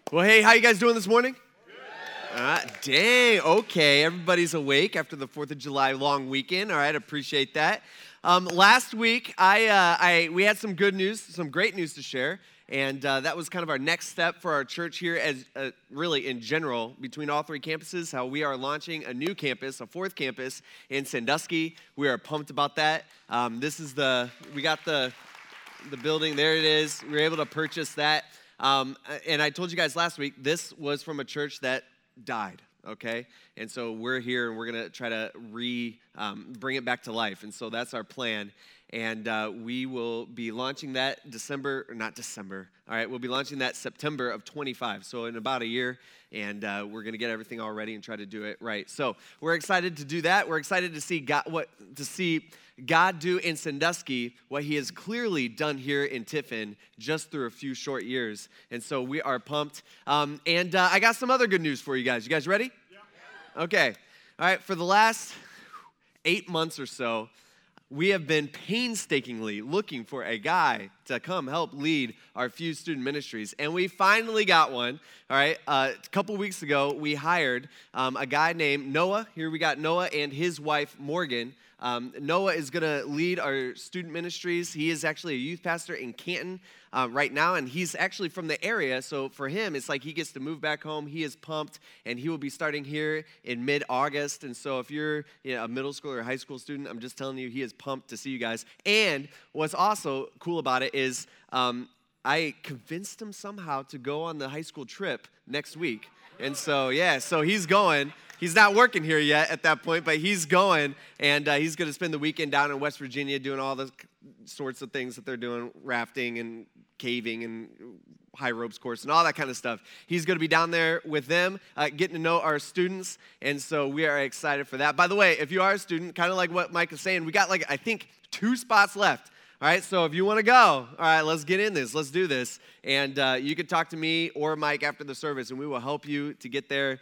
Well, hey, how you guys doing this morning? Dang, okay. Everybody's awake after the 4th of July long weekend. All right, appreciate that. Last week, we had some good news, some great news to share, and that was kind of our next step for our church here, as really in general, between all three campuses, how we are launching a new campus, a fourth campus in Sandusky. We are pumped about that. We got the building, there it is. We were able to purchase that. And I told you guys last week, this was from a church that died, okay? And so we're here, and we're going to try to bring it back to life. And so that's our plan. And we will be launching that we'll be launching that September of 25, so in about a year. And we're going to get everything all ready and try to do it right. So we're excited to do that. We're excited to see God do in Sandusky what he has clearly done here in Tiffin just through a few short years. And so we are pumped. And I got some other good news for you guys. You guys ready? Yeah. Okay. All right. For the last 8 months or so, we have been painstakingly looking for a guy to come help lead our Fuse student ministries. And we finally got one, all right? A couple weeks ago, we hired a guy named Noah. Here we got Noah and his wife, Morgan. Noah is going to lead our student ministries. He is actually a youth pastor in Canton right now, and he's actually from the area. So for him, it's like he gets to move back home. He is pumped, and he will be starting here in mid-August. And so if you're a middle school or a high school student, I'm just telling you, he is pumped to see you guys. And what's also cool about it is I convinced him somehow to go on the high school trip next week. And so, so he's going. He's not working here yet at that point, but he's going, and he's going to spend the weekend down in West Virginia doing all the sorts of things that they're doing, rafting and caving and high ropes course and all that kind of stuff. He's going to be down there with them, getting to know our students, and so we are excited for that. By the way, if you are a student, kind of like what Mike is saying, we got I think 2 spots left. All right, so if you want to go, all right, let's get in this. Let's do this. And you can talk to me or Mike after the service, and we will help you to get there.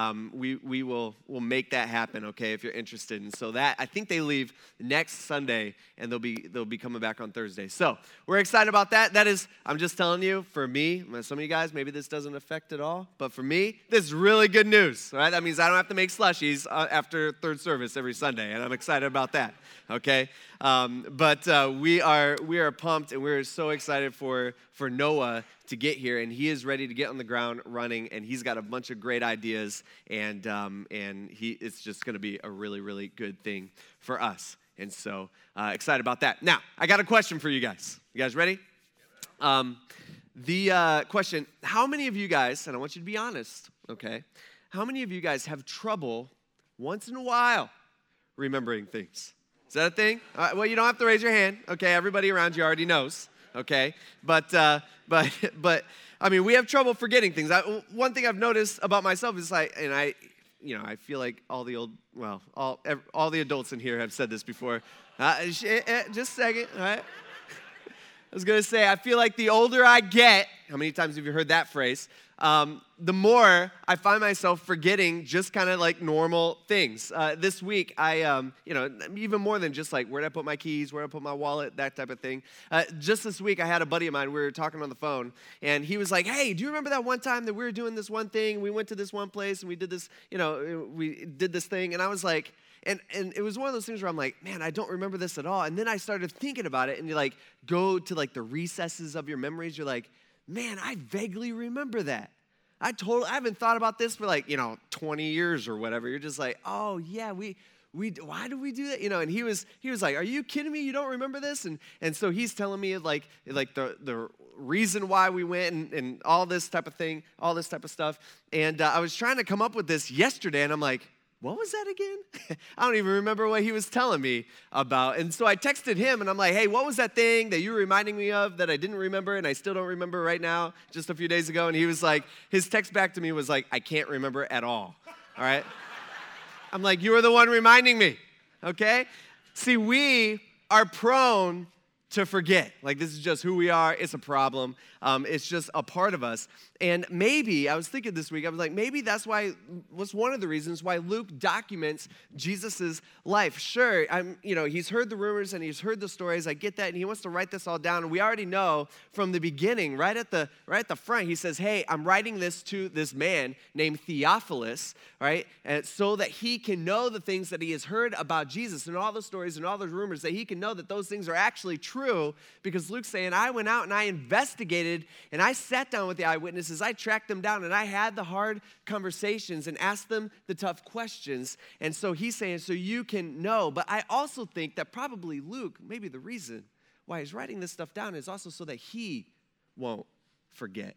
We'll make that happen, okay, if you're interested. And so I think they leave next Sunday, and they'll be coming back on Thursday. So we're excited about that. That is, I'm just telling you, for me, some of you guys, maybe this doesn't affect at all, but for me, this is really good news, all right? That means I don't have to make slushies after third service every Sunday, and I'm excited about that, okay? But we are pumped, and we're so excited for Noah to get here, and he is ready to get on the ground running, and he's got a bunch of great ideas, and it's just going to be a really, really good thing for us. And so excited about that. Now, I got a question for you guys. You guys ready? The question, how many of you guys, and I want you to be honest, okay, how many of you guys have trouble once in a while remembering things? Is that a thing? Well, you don't have to raise your hand. Okay, everybody around you already knows. Okay, but I mean, we have trouble forgetting things. One thing I've noticed about myself is I feel like all the adults in here have said this before. Just a second, all right? I was gonna say, I feel like the older I get, how many times have you heard that phrase? The more I find myself forgetting just kind of like normal things. This week, I, even more than just like where did I put my keys, where did I put my wallet, that type of thing. Just this week, I had a buddy of mine, we were talking on the phone, and he was like, hey, do you remember that one time that we were doing this one thing? We went to this one place, and we did this, we did this thing, and I was like, and it was one of those things where I'm like, man, I don't remember this at all. And then I started thinking about it, and you like go to like the recesses of your memories. You're like, man, I vaguely remember that. I haven't thought about this for 20 years or whatever. You're just like, oh yeah, why did we do that? And he was like, are you kidding me? You don't remember this? And so he's telling me like the reason why we went and all this type of thing, all this type of stuff. And I was trying to come up with this yesterday, and I'm like, what was that again? I don't even remember what he was telling me about. And so I texted him, and I'm like, hey, what was that thing that you were reminding me of that I didn't remember and I still don't remember right now, just a few days ago? And he was like, his text back to me was like, I can't remember at all right? I'm like, you were the one reminding me, okay? See, we are prone to forget. Like, this is just who we are. It's a problem. It's just a part of us. And maybe, I was thinking this week, I was like, maybe that's what's one of the reasons why Luke documents Jesus' life. Sure, he's heard the rumors and he's heard the stories. I get that, and he wants to write this all down. And we already know from the beginning, right at the front, he says, hey, I'm writing this to this man named Theophilus, right? And so that he can know the things that he has heard about Jesus and all the stories and all the rumors, that he can know that those things are actually true, because Luke's saying, I went out and I investigated and I sat down with the eyewitnesses, I tracked them down, and I had the hard conversations and asked them the tough questions. And so he's saying, so you can know. But I also think that probably Luke, maybe the reason why he's writing this stuff down is also so that he won't forget.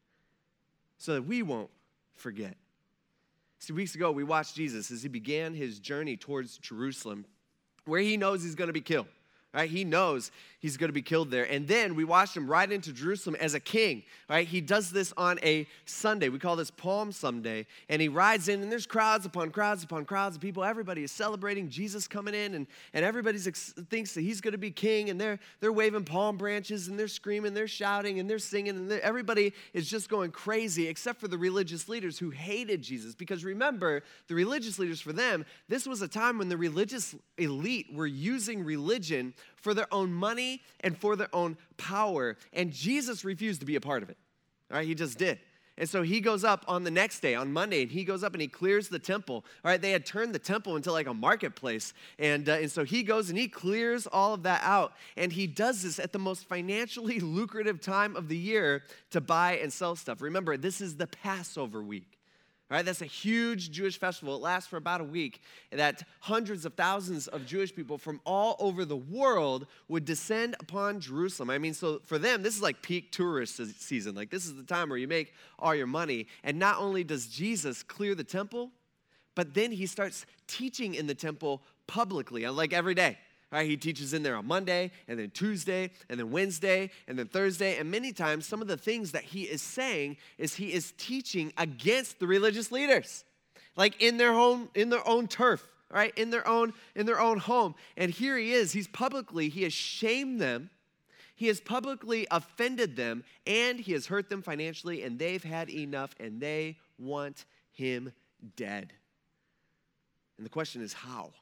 So that we won't forget. See, weeks ago, we watched Jesus as he began his journey towards Jerusalem, where he knows he's going to be killed. Right? He knows he's going to be killed there. And then we watched him ride into Jerusalem as a king. Right? He does this on a Sunday. We call this Palm Sunday. And he rides in, and there's crowds upon crowds upon crowds of people. Everybody is celebrating Jesus coming in, and everybody thinks that he's going to be king. And they're waving palm branches, and they're screaming, they're shouting, and they're singing. And everybody is just going crazy, except for the religious leaders who hated Jesus. Because remember, the religious leaders, for them, this was a time when the religious elite were using religion for their own money and for their own power. And Jesus refused to be a part of it. All right, he just did. And so he goes up on the next day, on Monday, and he goes up and he clears the temple. All right, they had turned the temple into like a marketplace. And so he goes and he clears all of that out. And he does this at the most financially lucrative time of the year to buy and sell stuff. Remember, this is the Passover week. Right, that's a huge Jewish festival. It lasts for about a week. That hundreds of thousands of Jewish people from all over the world would descend upon Jerusalem. I mean, so for them, this is like peak tourist season. Like, this is the time where you make all your money. And not only does Jesus clear the temple, but then he starts teaching in the temple publicly, like every day. Right, he teaches in there on Monday, and then Tuesday, and then Wednesday, and then Thursday. And many times, some of the things that he is saying is he is teaching against the religious leaders, like in their own turf, right? In their own home. And here he is. He has shamed them. He has publicly offended them, and he has hurt them financially, and they've had enough, and they want him dead. And the question is, how?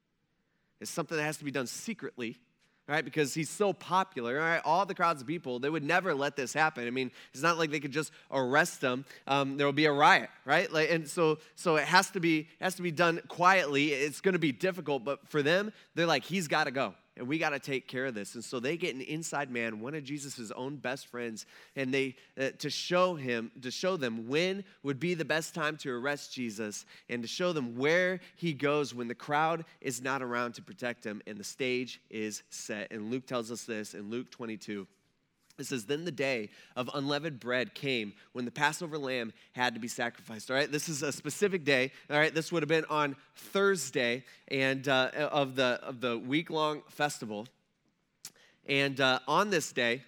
It's something that has to be done secretly, right? Because he's so popular, right? All the crowds of people, they would never let this happen. I mean, it's not like they could just arrest him. There will be a riot, right? And so it has to be done quietly. It's going to be difficult, but for them, they're like, he's got to go. And we got to take care of this. And so they get an inside man, one of Jesus' own best friends, and they to show them when would be the best time to arrest Jesus, and to show them where he goes when the crowd is not around to protect him and the stage is set. And Luke tells us this in Luke 22. It says, then the day of unleavened bread came when the Passover lamb had to be sacrificed. All right, this is a specific day. All right, this would have been on Thursday and of the week-long festival. And on this day,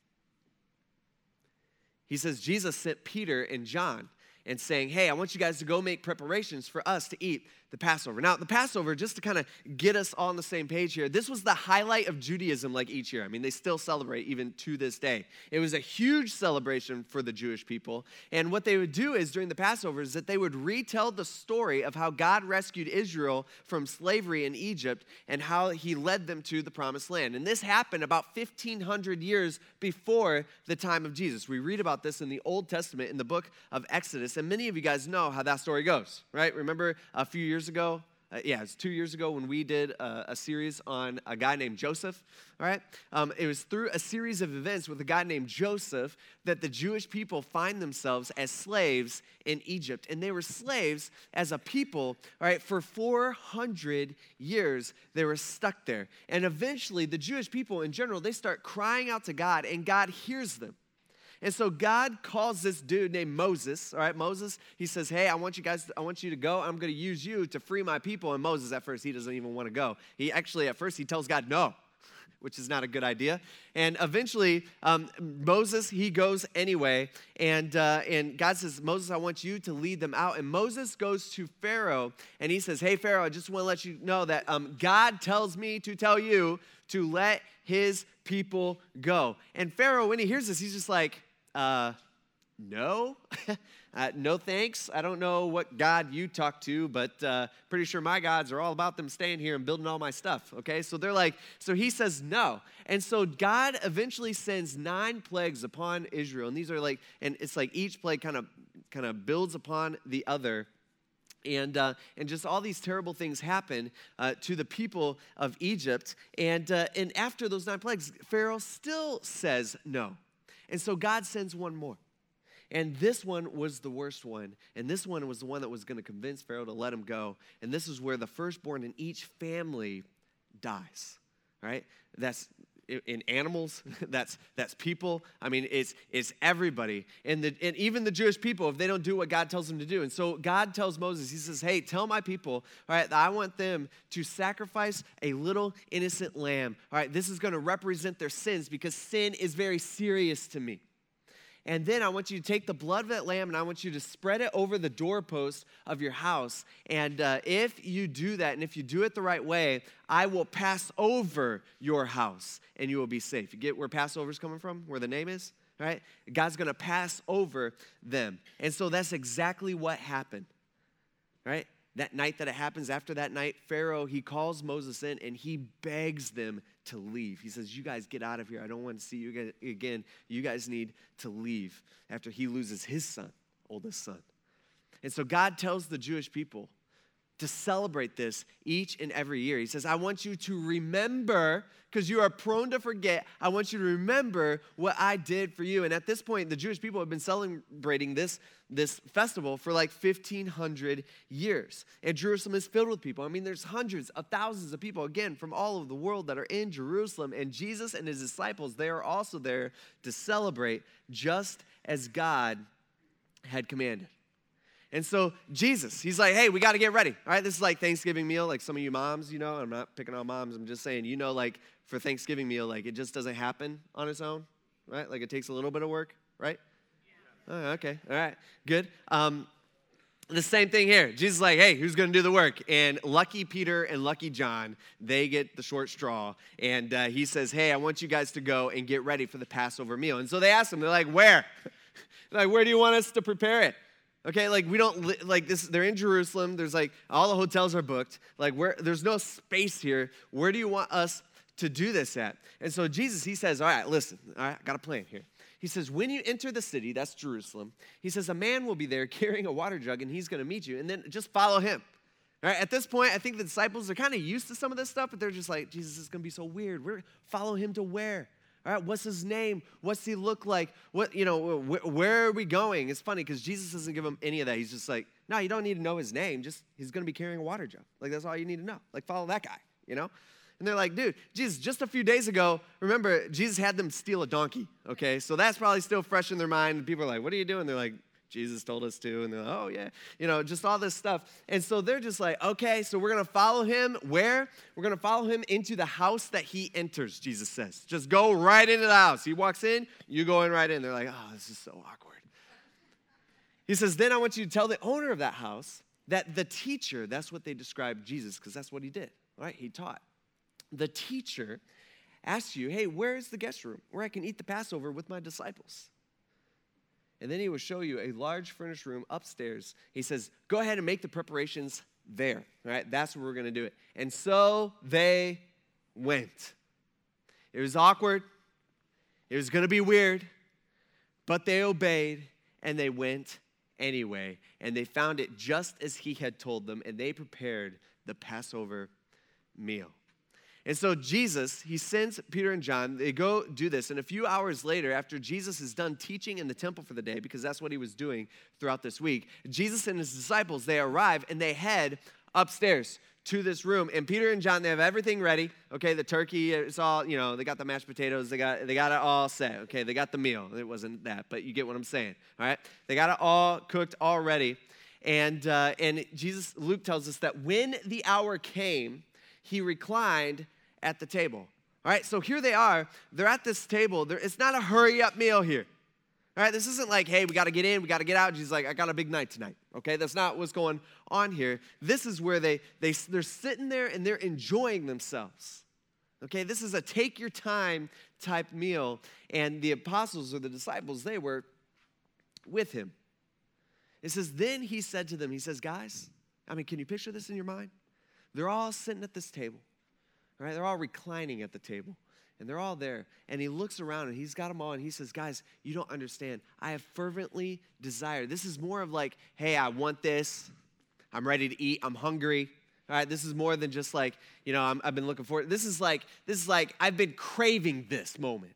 he says, Jesus sent Peter and John and saying, hey, I want you guys to go make preparations for us to eat the Passover. Now, the Passover, just to kind of get us all on the same page here, this was the highlight of Judaism like each year. I mean, they still celebrate even to this day. It was a huge celebration for the Jewish people. And what they would do is during the Passover is that they would retell the story of how God rescued Israel from slavery in Egypt and how he led them to the promised land. And this happened about 1,500 years before the time of Jesus. We read about this in the Old Testament in the book of Exodus. And many of you guys know how that story goes, right? Remember a few years ago, it's 2 years ago when we did a series on a guy named Joseph, all right? It was through a series of events with a guy named Joseph that the Jewish people find themselves as slaves in Egypt. And they were slaves as a people, all right, for 400 years. They were stuck there. And eventually, the Jewish people in general, they start crying out to God, and God hears them. And so God calls this dude named Moses, all right, Moses, he says, hey, I want you to go. I'm going to use you to free my people. And Moses, at first, he doesn't even want to go. At first, he tells God no, which is not a good idea. And eventually, Moses, he goes anyway. And God says, Moses, I want you to lead them out. And Moses goes to Pharaoh, and he says, hey, Pharaoh, I just want to let you know that God tells me to tell you to let his people go. And Pharaoh, when he hears this, he's just like, no, no thanks. I don't know what God you talk to, but pretty sure my gods are all about them staying here and building all my stuff, okay? So they're like, so he says no. And so God eventually sends 9 plagues upon Israel. And these are like, and it's like each plague kind of builds upon the other. And just all these terrible things happen to the people of Egypt. And after those 9 plagues, Pharaoh still says no. And so God sends one more. And this one was the worst one. And this one was the one that was going to convince Pharaoh to let him go. And this is where the firstborn in each family dies, right? That's in animals, that's people. I mean, it's everybody. And even the Jewish people, if they don't do what God tells them to do. And so God tells Moses, he says, hey, tell my people, all right, I want them to sacrifice a little innocent lamb. All right, this is going to represent their sins because sin is very serious to me. And then I want you to take the blood of that lamb and I want you to spread it over the doorpost of your house. And if you do that and if you do it the right way, I will pass over your house and you will be safe. You get where Passover is coming from, where the name is? Right? God's going to pass over them. And so that's exactly what happened. Right? That night that it happens, after that night, Pharaoh, he calls Moses in and he begs them to leave. He says, you guys get out of here. I don't want to see you guys again. You guys need to leave after he loses his son, oldest son. And so God tells the Jewish people to celebrate this each and every year. He says, I want you to remember, because you are prone to forget, I want you to remember what I did for you. And at this point, the Jewish people have been celebrating this festival for like 1,500 years. And Jerusalem is filled with people. I mean, there's hundreds of thousands of people, again, from all over the world that are in Jerusalem. And Jesus and his disciples, they are also there to celebrate just as God had commanded. And so Jesus, he's like, hey, we got to get ready. All right, this is like Thanksgiving meal. Like some of you moms, you know, I'm not picking on moms. I'm just saying, you know, like for Thanksgiving meal, like it just doesn't happen on its own, right? Like it takes a little bit of work, right? Yeah. Oh, okay, all right, good. The same thing here. Jesus is like, hey, who's going to do the work? And lucky Peter and lucky John, they get the short straw. And he says, hey, I want you guys to go and get ready for the Passover meal. And so they ask him, they're like, where? Like, where do you want us to prepare it? Okay, like we don't, like this, they're in Jerusalem. There's like, all the hotels are booked. Like there's no space here. Where do you want us to do this at? And so Jesus, he says, all right, listen, all right, I got a plan here. He says, when you enter the city, that's Jerusalem, he says, a man will be there carrying a water jug and he's going to meet you and then just follow him. All right, at this point, I think the disciples are kind of used to some of this stuff, but they're just like, Jesus, this is going to be so weird. We're follow him to where? All right, what's his name? What's he look like? What, you know, where are we going? It's funny because Jesus doesn't give them any of that. He's just like, no, you don't need to know his name. Just he's going to be carrying a water jug. Like that's all you need to know. Like follow that guy, you know? And they're like, dude, Jesus, just a few days ago, remember, Jesus had them steal a donkey, okay? So that's probably still fresh in their mind. And people are like, what are you doing? They're like, Jesus told us to. And they're like, oh, yeah. You know, just all this stuff. And so they're just like, okay, so we're going to follow him where? We're going to follow him into the house that he enters, Jesus says. Just go right into the house. He walks in, you go in right in. They're like, oh, this is so awkward. He says, then I want you to tell the owner of that house that the teacher, that's what they described Jesus, because that's what he did, right? He taught. The teacher asks you, hey, where's the guest room where I can eat the Passover with my disciples? And then he will show you a large furnished room upstairs. He says, go ahead and make the preparations there. All right, that's where we're going to do it. And so they went. It was awkward. It was going to be weird. But they obeyed, and they went anyway. And they found it just as he had told them, and they prepared the Passover meal. And so Jesus, he sends Peter and John, they go do this. And a few hours later, after Jesus is done teaching in the temple for the day, because that's what he was doing throughout this week, Jesus and his disciples, they arrive and they head upstairs to this room. And Peter and John, they have everything ready. Okay, the turkey, it's all, you know, they got the mashed potatoes, they got it all set. Okay, they got the meal. It wasn't that, but you get what I'm saying. All right, they got it all cooked, all ready. And Jesus, Luke tells us that when the hour came, he reclined at the table. All right, so here they are. They're at this table. It's not a hurry-up meal here. All right, this isn't like, hey, we got to get in, we got to get out. Jesus like, I got a big night tonight. Okay, that's not what's going on here. This is where they're sitting there and they're enjoying themselves. Okay, this is a take your time type meal. And the apostles or the disciples, they were with him. It says, then he said to them, he says, guys, can you picture this in your mind? They're all sitting at this table, right? They're all reclining at the table, and they're all there. And he looks around, and he's got them all, and he says, guys, you don't understand. I have fervently desired. This is more of like, hey, I want this. I'm ready to eat. I'm hungry. All right, this is more than just like, I've been looking forward. This is like I've been craving this moment.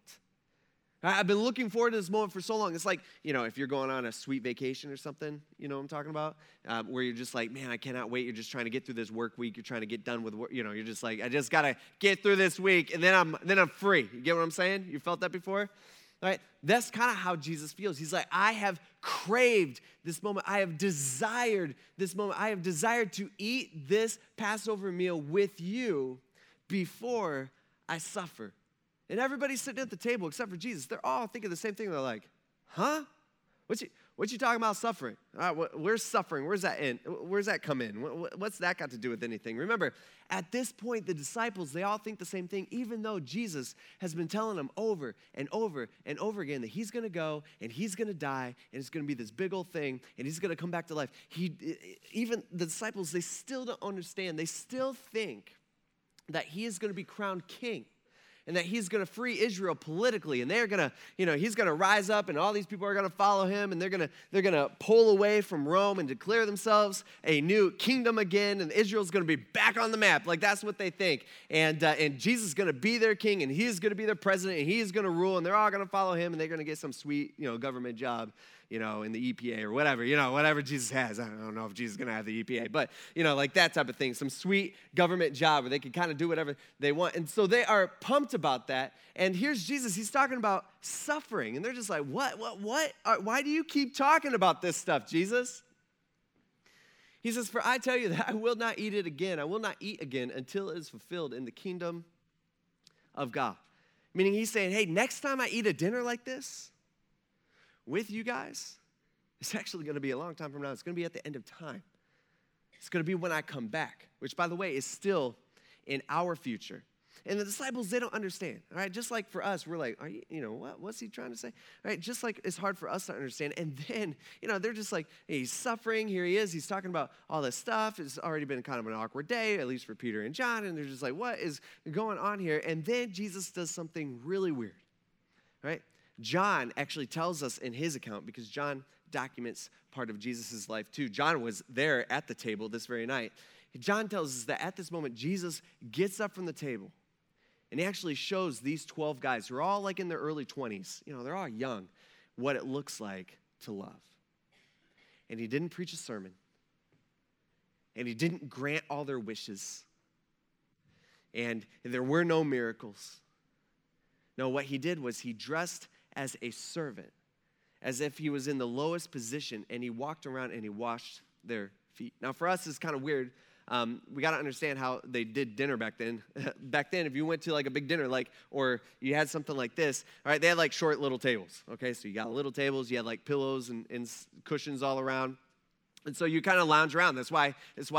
I've been looking forward to this moment for so long. It's like, if you're going on a sweet vacation or something, you know what I'm talking about? Where you're just like, man, I cannot wait. You're just trying to get through this work week. You're trying to get done with work. You're just like, I just got to get through this week, and then I'm free. You get what I'm saying? You felt that before? All right, that's kind of how Jesus feels. He's like, I have craved this moment. I have desired this moment. I have desired to eat this Passover meal with you before I suffer. And everybody's sitting at the table except for Jesus. They're all thinking the same thing. They're like, huh? What you talking about suffering? Where's suffering? Where's that in? Where's that come in? What's that got to do with anything? Remember, at this point, the disciples, they all think the same thing, even though Jesus has been telling them over and over and over again that he's going to go and he's going to die and it's going to be this big old thing and he's going to come back to life. Even the disciples, they still don't understand. They still think that he is going to be crowned king, and that he's going to free Israel politically, and they're going to, he's going to rise up, and all these people are going to follow him, and they're going to pull away from Rome and declare themselves a new kingdom again, and Israel's going to be back on the map. Like, that's what they think. And Jesus is going to be their king, and he's going to be their president, and he's going to rule, and they're all going to follow him, and they're going to get some sweet, government job, in the EPA or whatever, whatever Jesus has. I don't know if Jesus is going to have the EPA, but, like that type of thing, some sweet government job where they can kind of do whatever they want. And so they are pumped about that. And here's Jesus. He's talking about suffering. And they're just like, what? Why do you keep talking about this stuff, Jesus? He says, for I tell you that I will not eat it again. I will not eat again until it is fulfilled in the kingdom of God. Meaning he's saying, hey, next time I eat a dinner like this, with you guys, it's actually going to be a long time from now. It's going to be at the end of time. It's going to be when I come back, which, by the way, is still in our future. And the disciples, they don't understand, all right? Just like for us, we're like, what's he trying to say? All right, just like it's hard for us to understand. And then, they're just like, hey, he's suffering. Here he is. He's talking about all this stuff. It's already been kind of an awkward day, at least for Peter and John. And they're just like, what is going on here? And then Jesus does something really weird, right? John actually tells us in his account, because John documents part of Jesus' life too. John was there at the table this very night. John tells us that at this moment, Jesus gets up from the table, and he actually shows these 12 guys who are all like in their early 20s, they're all young, what it looks like to love. And he didn't preach a sermon, and he didn't grant all their wishes, and there were no miracles. No, what he did was he dressed as a servant, as if he was in the lowest position, and he walked around and he washed their feet. Now, for us, it's kind of weird. We got to understand how they did dinner back then. Back then, if you went to like a big dinner, or you had something like this, all right, they had like short little tables, okay? So you got little tables, you had like pillows and cushions all around. And so you kind of lounge around. That's why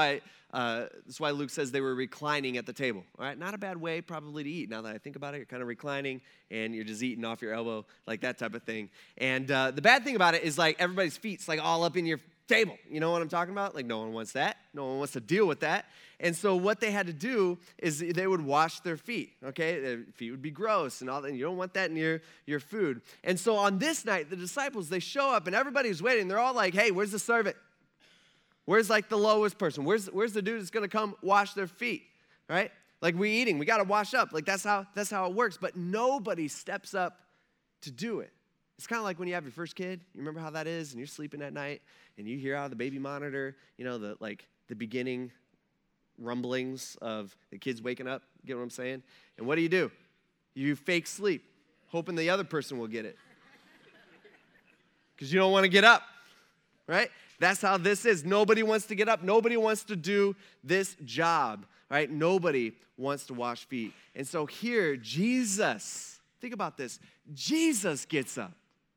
Luke says they were reclining at the table. All right, not a bad way probably to eat. Now that I think about it, you're kind of reclining and you're just eating off your elbow, like that type of thing. And the bad thing about it is like everybody's feet's like all up in your table. You know what I'm talking about? Like no one wants that. No one wants to deal with that. And so what they had to do is they would wash their feet, okay? Their feet would be gross and all that, and you don't want that near your food. And so on this night, the disciples, they show up and everybody's waiting. They're all like, hey, where's the servant? Where's like the lowest person? Where's the dude that's gonna come wash their feet, right? Like we eating, we gotta wash up. Like that's how it works. But nobody steps up to do it. It's kind of like when you have your first kid. You remember how that is, and you're sleeping at night, and you hear out of the baby monitor, the beginning rumblings of the kids waking up. Get what I'm saying? And what do? You fake sleep, hoping the other person will get it, because you don't want to get up, right? That's how this is. Nobody wants to get up. Nobody wants to do this job, right? Nobody wants to wash feet. And so here, Jesus, think about this. Jesus gets up.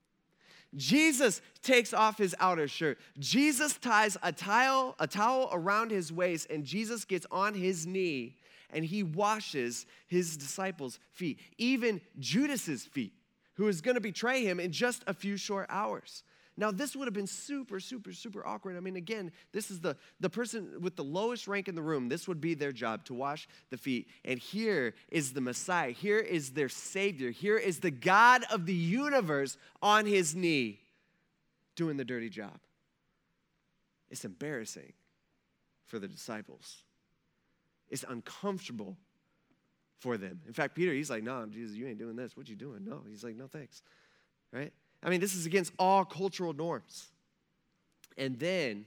Jesus takes off his outer shirt. Jesus ties a towel around his waist, and Jesus gets on his knee, and he washes his disciples' feet, even Judas's feet, who is going to betray him in just a few short hours. Now, this would have been super, super, super awkward. I mean, again, this is the person with the lowest rank in the room. This would be their job, to wash the feet. And here is the Messiah. Here is their Savior. Here is the God of the universe on his knee doing the dirty job. It's embarrassing for the disciples. It's uncomfortable for them. In fact, Peter, he's like, no, Jesus, you ain't doing this. What you doing? No. He's like, no, thanks. Right? I mean, this is against all cultural norms. And then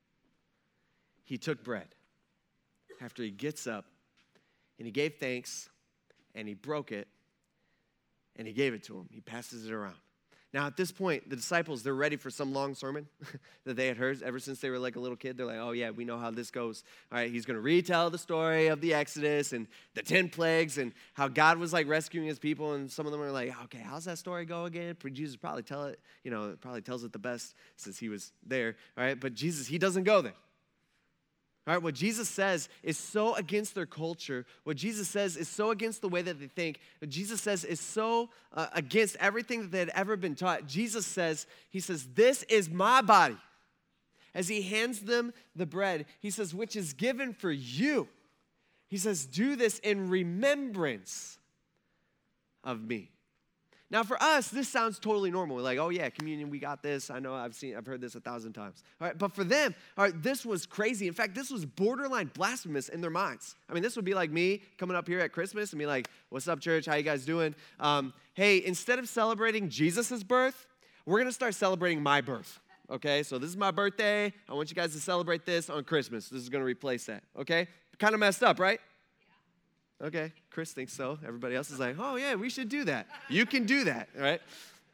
he took bread after he gets up, and he gave thanks, and he broke it, and he gave it to him. He passes it around. Now, at this point, the disciples, they're ready for some long sermon that they had heard ever since they were like a little kid. They're like, oh, yeah, we know how this goes. All right, he's going to retell the story of the Exodus and the 10 plagues and how God was like rescuing his people. And some of them are like, okay, how's that story go again? Jesus probably probably tells it the best since he was there. All right, but Jesus, he doesn't go there. All right, what Jesus says is so against their culture. What Jesus says is so against the way that they think. What Jesus says is so against everything that they had ever been taught. Jesus says, he says, this is my body. As he hands them the bread, he says, which is given for you. He says, do this in remembrance of me. Now, for us, this sounds totally normal. We're like, oh, yeah, communion, we got this. I know, I've heard this 1,000 times. All right, but for them, all right, this was crazy. In fact, this was borderline blasphemous in their minds. I mean, this would be like me coming up here at Christmas and be like, what's up, church? How you guys doing? Hey, instead of celebrating Jesus' birth, we're going to start celebrating my birth. Okay, so this is my birthday. I want you guys to celebrate this on Christmas. This is going to replace that, okay? Kind of messed up, right? Okay, Chris thinks so. Everybody else is like, oh, yeah, we should do that. You can do that, all right?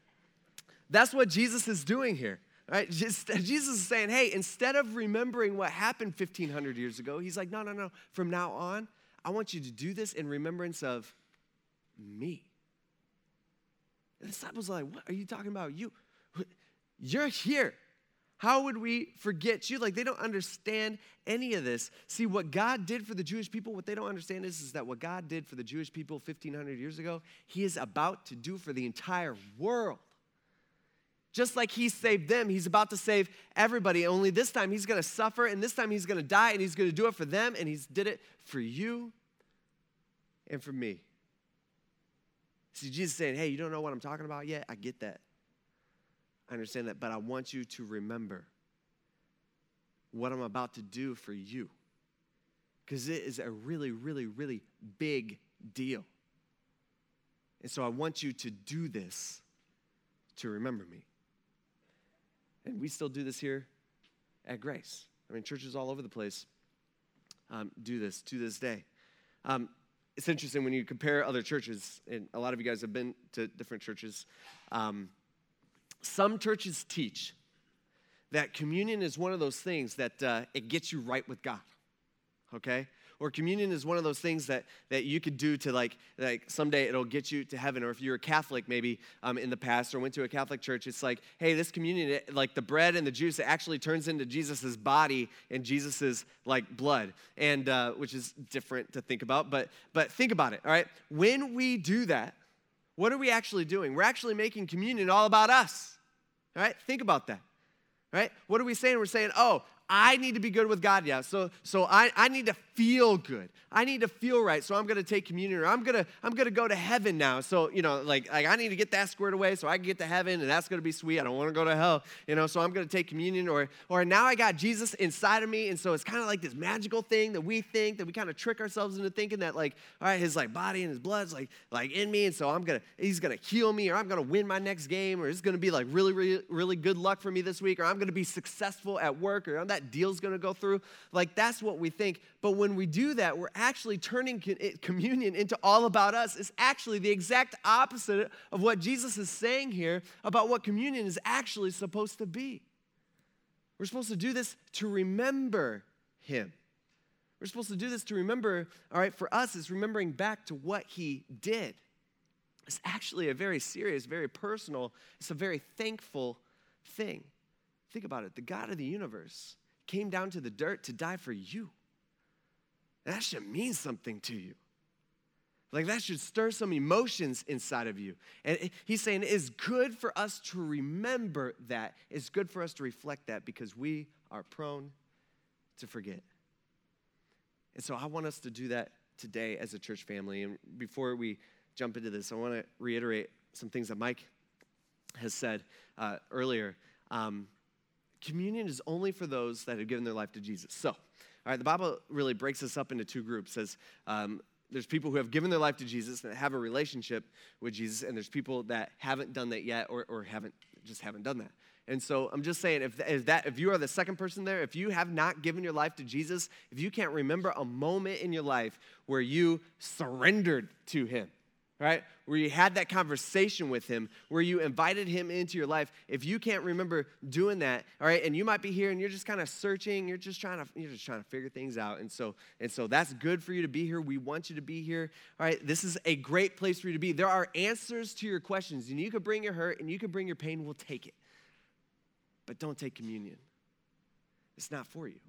That's what Jesus is doing here, right? Jesus is saying, hey, instead of remembering what happened 1,500 years ago, he's like, no. From now on, I want you to do this in remembrance of me. And the disciples are like, what are you talking about? You're here. How would we forget you? Like, they don't understand any of this. See, what God did for the Jewish people, what they don't understand is that what God did for the Jewish people 1,500 years ago, he is about to do for the entire world. Just like he saved them, he's about to save everybody. Only this time he's going to suffer, and this time he's going to die, and he's going to do it for them, and he's did it for you and for me. See, Jesus is saying, hey, you don't know what I'm talking about yet? I get that. I understand that, but I want you to remember what I'm about to do for you, because it is a really, really, really big deal. And so I want you to do this to remember me. And we still do this here at Grace. I mean, churches all over the place do this to this day. It's interesting when you compare other churches, and a lot of you guys have been to different churches. Some churches teach that communion is one of those things that it gets you right with God, okay? Or communion is one of those things that you could do to like someday it'll get you to heaven. Or if you're a Catholic maybe in the past or went to a Catholic church, it's like, hey, this communion, like the bread and the juice, it actually turns into Jesus' body and Jesus' like blood, and which is different to think about. But think about it, all right? When we do that, what are we actually doing? We're actually making communion all about us. All right, think about that, right? What are we saying? We're saying, oh, I need to be good with God, yeah. So I need to feel good. I need to feel right. So I'm going to take communion, or I'm going to go to heaven now. So, like I need to get that squared away so I can get to heaven, and that's going to be sweet. I don't want to go to hell, so I'm going to take communion, or now I got Jesus inside of me, and so it's kind of like this magical thing that we think, that we kind of trick ourselves into thinking that, like, all right, his like body and his blood's like in me, and so he's going to heal me, or I'm going to win my next game, or it's going to be like really, really, really good luck for me this week, or I'm going to be successful at work, or that deal's going to go through. Like, that's what we think. But when we do that, we're actually turning communion into all about us. It's actually the exact opposite of what Jesus is saying here about what communion is actually supposed to be. We're supposed to do this to remember him. We're supposed to do this to remember, all right, for us, it's remembering back to what he did. It's actually a very serious, very personal, it's a very thankful thing. Think about it. The God of the universe came down to the dirt to die for you. That should mean something to you. Like that should stir some emotions inside of you. And he's saying it's good for us to remember that. It's good for us to reflect that because we are prone to forget. And so I want us to do that today as a church family. And before we jump into this, I want to reiterate some things that Mike has said earlier. Communion is only for those that have given their life to Jesus. So, all right, the Bible really breaks us up into two groups. It says there's people who have given their life to Jesus and have a relationship with Jesus, and there's people that haven't done that yet or haven't done that. And so I'm just saying, if you are the second person there, if you have not given your life to Jesus, if you can't remember a moment in your life where you surrendered to him, right? Where you had that conversation with him, where you invited him into your life, if you can't remember doing that, all right, and you might be here and you're just kind of searching, you're just trying to figure things out. And so that's good for you to be here. We want you to be here. All right, this is a great place for you to be. There are answers to your questions, and you could bring your hurt and you could bring your pain. We'll take it. But don't take communion. It's not for you.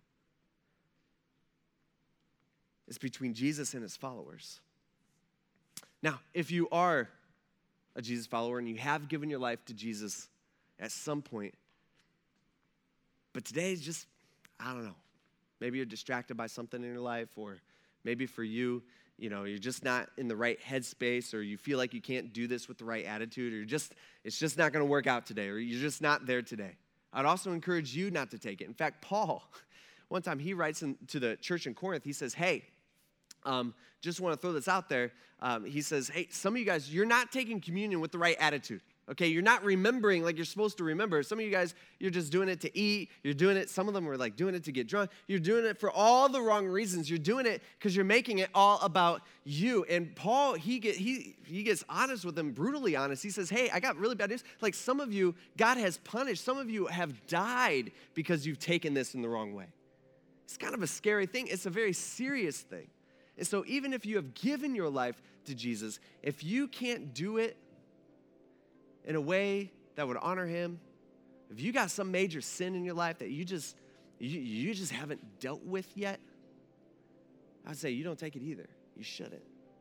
It's between Jesus and his followers. Now, if you are a Jesus follower and you have given your life to Jesus at some point, but today is just, I don't know, maybe you're distracted by something in your life, or maybe for you, you're just not in the right headspace, or you feel like you can't do this with the right attitude, or it's just not going to work out today, or you're just not there today. I'd also encourage you not to take it. In fact, Paul, one time he writes to the church in Corinth, he says, hey, just want to throw this out there. He says, hey, some of you guys, you're not taking communion with the right attitude. Okay, you're not remembering like you're supposed to remember. Some of you guys, you're just doing it to eat. You're doing it, some of them are like doing it to get drunk. You're doing it for all the wrong reasons. You're doing it because you're making it all about you. And Paul, he gets honest with them, brutally honest. He says, hey, I got really bad news. Like some of you, God has punished. Some of you have died because you've taken this in the wrong way. It's kind of a scary thing. It's a very serious thing. And so even if you have given your life to Jesus, if you can't do it in a way that would honor him, if you got some major sin in your life that you just haven't dealt with yet, I'd say you don't take it either. You shouldn't.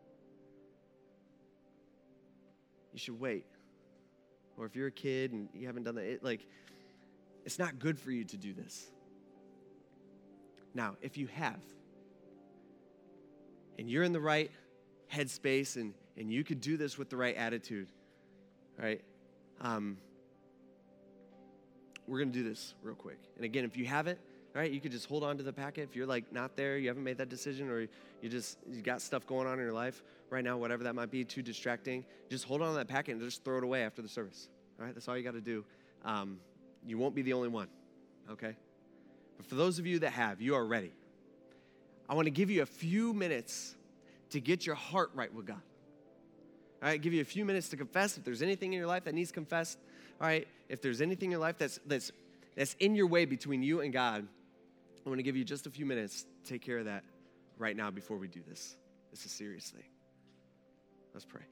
You should wait. Or if you're a kid and you haven't done that, it's not good for you to do this. Now, if you have, and you're in the right headspace and you could do this with the right attitude, right? We're going to do this real quick. And again, if you haven't, all right, you could just hold on to the packet. If you're not there, you haven't made that decision, or you got stuff going on in your life right now, whatever that might be, too distracting, just hold on to that packet and just throw it away after the service. All right, that's all you got to do. You won't be the only one, okay? But for those of you that have, you are ready. I want to give you a few minutes to get your heart right with God. All right, give you a few minutes to confess if there's anything in your life that needs confessed. All right, if there's anything in your life that's in your way between you and God, I want to give you just a few minutes to take care of that right now before we do this. It's a serious thing. Let's pray.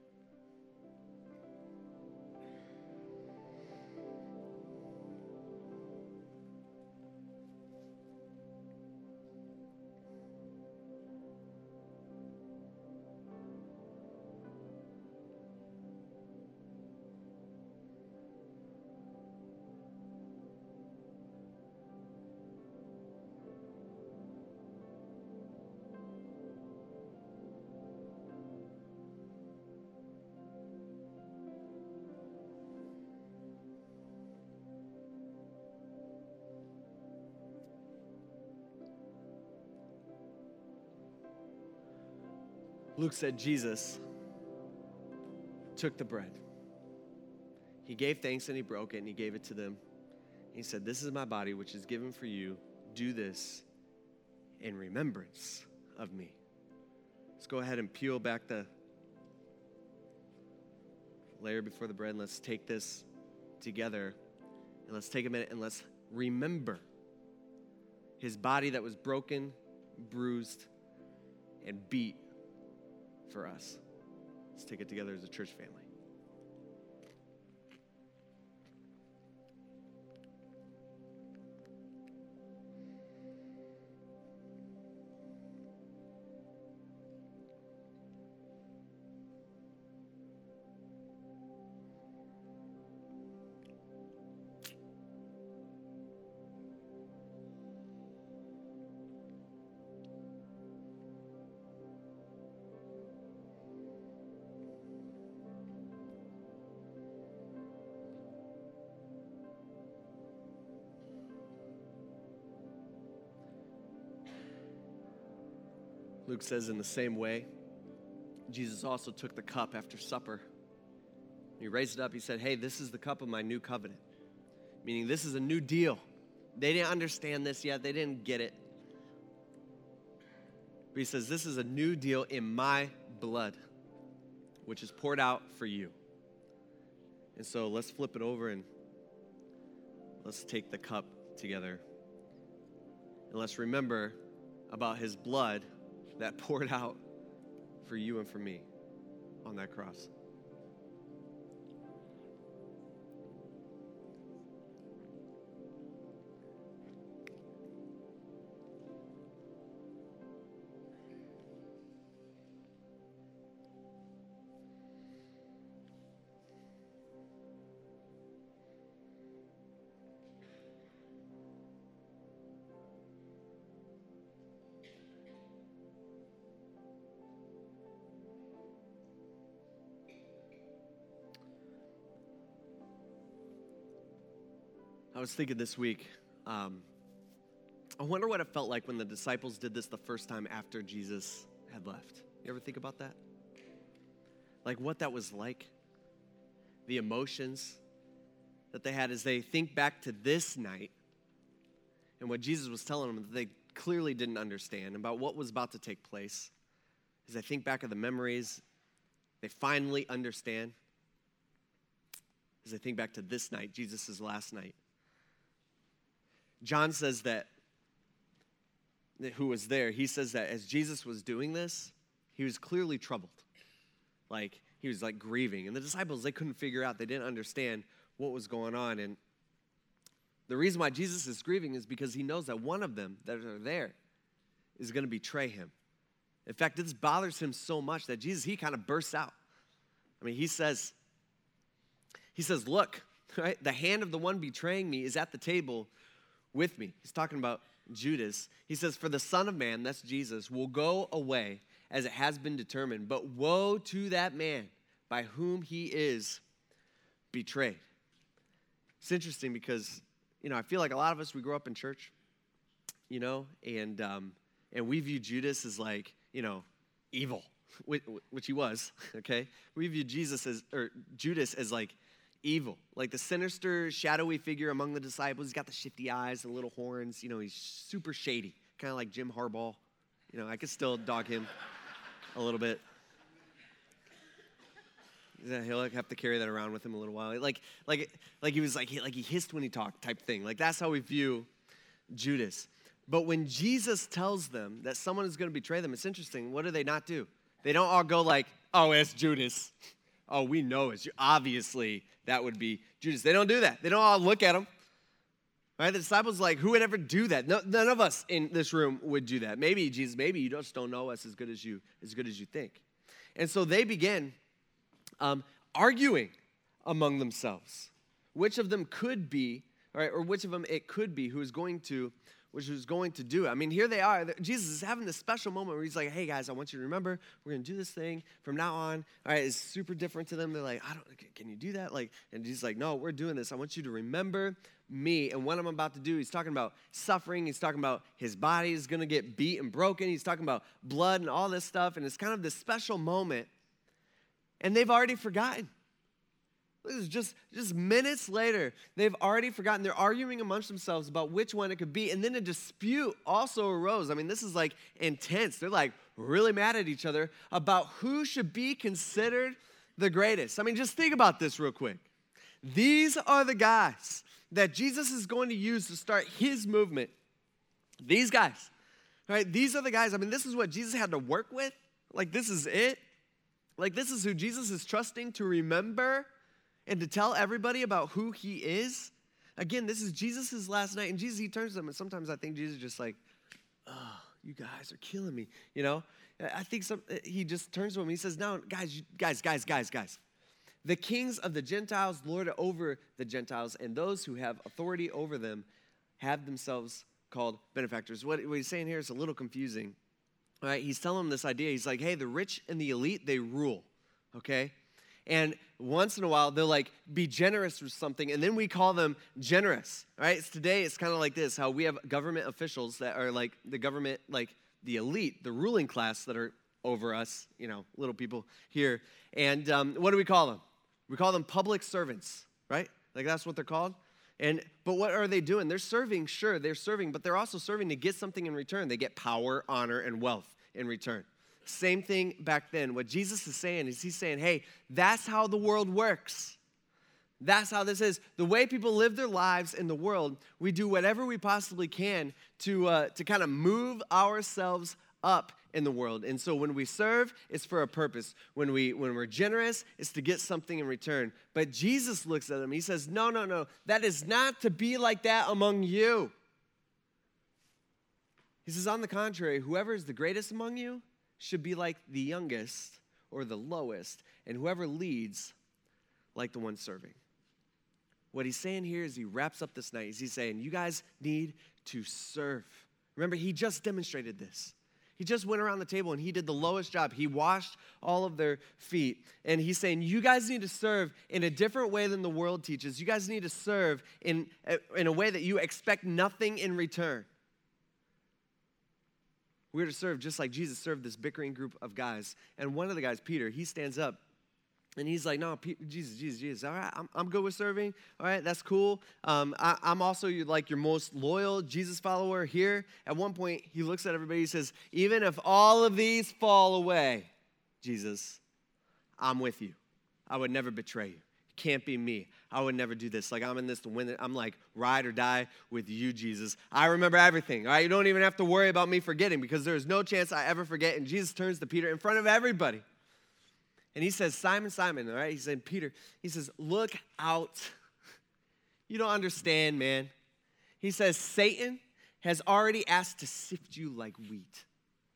Luke said Jesus took the bread. He gave thanks and he broke it and he gave it to them. He said, this is my body which is given for you. Do this in remembrance of me. Let's go ahead and peel back the layer before the bread, and let's take this together. And let's take a minute and let's remember his body that was broken, bruised, and beat for us. Let's take it together as a church family. Luke says in the same way, Jesus also took the cup after supper. He raised it up. He said, hey, this is the cup of my new covenant, meaning this is a new deal. They didn't understand this yet. They didn't get it. But he says, this is a new deal in my blood, which is poured out for you. And so let's flip it over and let's take the cup together. And let's remember about his blood that poured out for you and for me on that cross. I was thinking this week, I wonder what it felt like when the disciples did this the first time after Jesus had left. You ever think about that? Like what that was like? The emotions that they had as they think back to this night and what Jesus was telling them that they clearly didn't understand about what was about to take place. As they think back of the memories, they finally understand. As they think back to this night, Jesus' last night. John says that, who was there, he says that as Jesus was doing this, he was clearly troubled. Like, he was like grieving. And the disciples, they couldn't figure out, they didn't understand what was going on. And the reason why Jesus is grieving is because he knows that one of them that are there is going to betray him. In fact, this bothers him so much that Jesus, he kind of bursts out. I mean, he says, look, right, the hand of the one betraying me is at the table with me. He's talking about Judas. He says, for the Son of Man, that's Jesus, will go away as it has been determined. But woe to that man by whom he is betrayed. It's interesting because, I feel like a lot of us, we grew up in church, and we view Judas as like, evil, which he was, okay? We view Judas as like evil, like the sinister, shadowy figure among the disciples. He's got the shifty eyes and little horns. He's super shady, kind of like Jim Harbaugh. I could still dog him a little bit. He'll have to carry that around with him a little while. Like he was like he hissed when he talked type thing. Like that's how we view Judas. But when Jesus tells them that someone is going to betray them, it's interesting. What do they not do? They don't all go like, oh, it's Judas. Oh, we know it's obviously that would be Judas. They don't do that. They don't all look at him. Right? The disciples like, who would ever do that? No, none of us in this room would do that. Maybe, Jesus, maybe you just don't know us as good as you think. And so they begin arguing among themselves. Which of them could be, right, or which of them it could be who is going to do it. I mean, here they are. Jesus is having this special moment where he's like, hey, guys, I want you to remember, we're going to do this thing from now on. All right, it's super different to them. They're like, can you do that? And Jesus is like, no, we're doing this. I want you to remember me and what I'm about to do. He's talking about suffering. He's talking about his body is going to get beat and broken. He's talking about blood and all this stuff. And it's kind of this special moment. And they've already forgotten. This is just minutes later, they've already forgotten. They're arguing amongst themselves about which one it could be. And then a dispute also arose. I mean, this is like intense. They're like really mad at each other about who should be considered the greatest. I mean, just think about this real quick. These are the guys that Jesus is going to use to start his movement. These guys, right? These are the guys. I mean, this is what Jesus had to work with. Like, this is it. Like, this is who Jesus is trusting to remember and to tell everybody about who he is. Again, this is Jesus' last night. And Jesus, he turns to them. And sometimes I think Jesus is just like, oh, you guys are killing me. I think he just turns to him. He says, now, guys. The kings of the Gentiles lord it over the Gentiles, and those who have authority over them have themselves called benefactors. What he's saying here is a little confusing. All right, he's telling them this idea. He's like, hey, the rich and the elite, they rule, okay? And once in a while, they'll like be generous with something, and then we call them generous, right? Today, it's kind of like this, how we have government officials that are like the government, like the elite, the ruling class that are over us, little people here. And what do we call them? We call them public servants, right? Like that's what they're called. But what are they doing? They're serving, sure, they're serving, but they're also serving to get something in return. They get power, honor, and wealth in return. Same thing back then. What Jesus is saying is he's saying, hey, that's how the world works. That's how this is. The way people live their lives in the world, we do whatever we possibly can to kind of move ourselves up in the world. And so when we serve, it's for a purpose. When we're generous, it's to get something in return. But Jesus looks at them. He says, no. That is not to be like that among you. He says, on the contrary, whoever is the greatest among you should be like the youngest or the lowest, and whoever leads like the one serving. What he's saying here is he wraps up this night. He's saying, you guys need to serve. Remember, he just demonstrated this. He just went around the table and he did the lowest job. He washed all of their feet. And he's saying, you guys need to serve in a different way than the world teaches. You guys need to serve in a way that you expect nothing in return. We're to serve just like Jesus served this bickering group of guys. And one of the guys, Peter, he stands up. And he's like, no, Jesus, all right, I'm good with serving. All right, that's cool. I'm also your most loyal Jesus follower here. At one point, he looks at everybody, he says, even if all of these fall away, Jesus, I'm with you. I would never betray you. It can't be me. I would never do this. Like, I'm in this to win it. I'm like, ride or die with you, Jesus. I remember everything, all right? You don't even have to worry about me forgetting because there's no chance I ever forget. And Jesus turns to Peter in front of everybody. And he says, Simon, Simon, all right? He said, Peter, he says, look out. You don't understand, man. He says, Satan has already asked to sift you like wheat.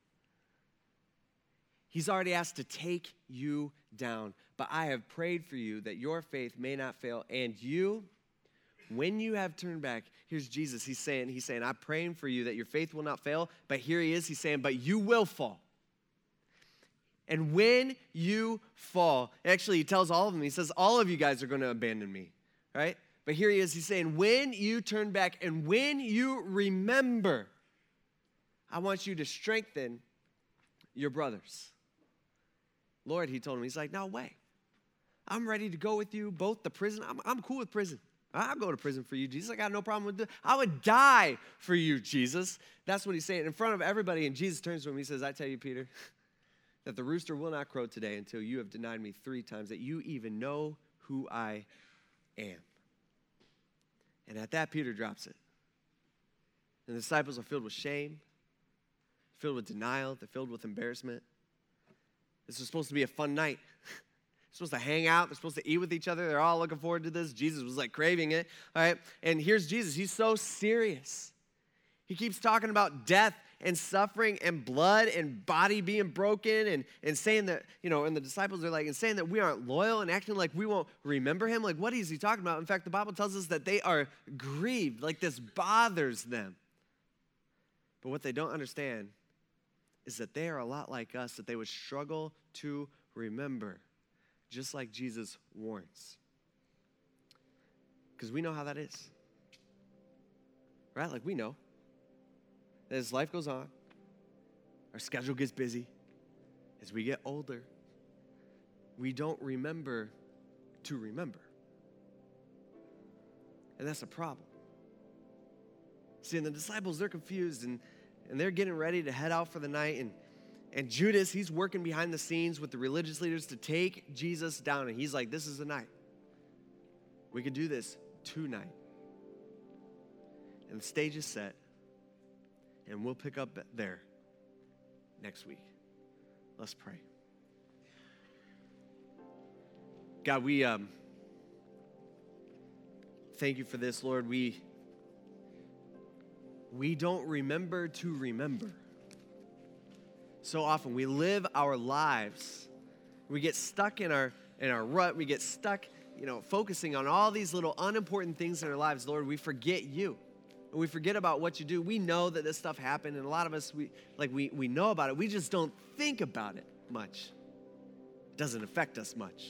He's already asked to take you down. But I have prayed for you that your faith may not fail. And you, when you have turned back, here's Jesus. He's saying, I'm praying for you that your faith will not fail. But here he is. He's saying, but you will fall. And when you fall, actually he tells all of them, he says, all of you guys are going to abandon me, right? But here he is, he's saying, when you turn back and when you remember, I want you to strengthen your brothers. Lord, he told him, he's like, no way. I'm ready to go with you, both the prison. I'm cool with prison. I'll go to prison for you, Jesus. I got no problem with it. I would die for you, Jesus. That's what he's saying in front of everybody. And Jesus turns to him, he says, I tell you, Peter, that the rooster will not crow today until you have denied me 3 times, that you even know who I am. And at that, Peter drops it. And the disciples are filled with shame, filled with denial, they're filled with embarrassment. This was supposed to be a fun night. They're supposed to hang out, they're supposed to eat with each other, they're all looking forward to this. Jesus was like craving it, all right? And here's Jesus, he's so serious. He keeps talking about death and suffering and blood and body being broken and saying that, and the disciples are like, and saying that we aren't loyal and acting like we won't remember him. Like, what is he talking about? In fact, the Bible tells us that they are grieved, like this bothers them. But what they don't understand is that they are a lot like us, that they would struggle to remember, just like Jesus warns. Because we know how that is. Right? Like, we know. As life goes on, our schedule gets busy. As we get older, we don't remember to remember. And that's a problem. See, and the disciples, they're confused, and they're getting ready to head out for the night, and Judas, he's working behind the scenes with the religious leaders to take Jesus down, and he's like, this is the night. We could do this tonight. And the stage is set. And we'll pick up there next week. Let's pray. God, we thank you for this, Lord. We don't remember to remember. So often we live our lives. We get stuck in our rut. We get stuck, focusing on all these little unimportant things in our lives. Lord, we forget you. And we forget about what you do. We know that this stuff happened, and a lot of us, we know about it. We just don't think about it much. It doesn't affect us much.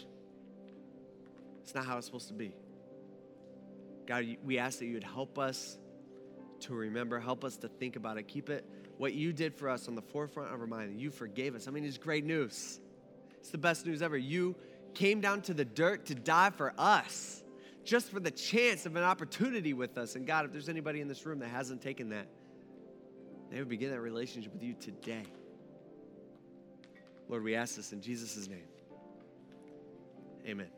It's not how it's supposed to be. God, we ask that you would help us to remember. Help us to think about it. Keep it, what you did for us, on the forefront of our mind. You forgave us. I mean, it's great news. It's the best news ever. You came down to the dirt to die for us, just for the chance of an opportunity with us. And God, if there's anybody in this room that hasn't taken that, they would begin that relationship with you today. Lord, we ask this in Jesus' name. Amen.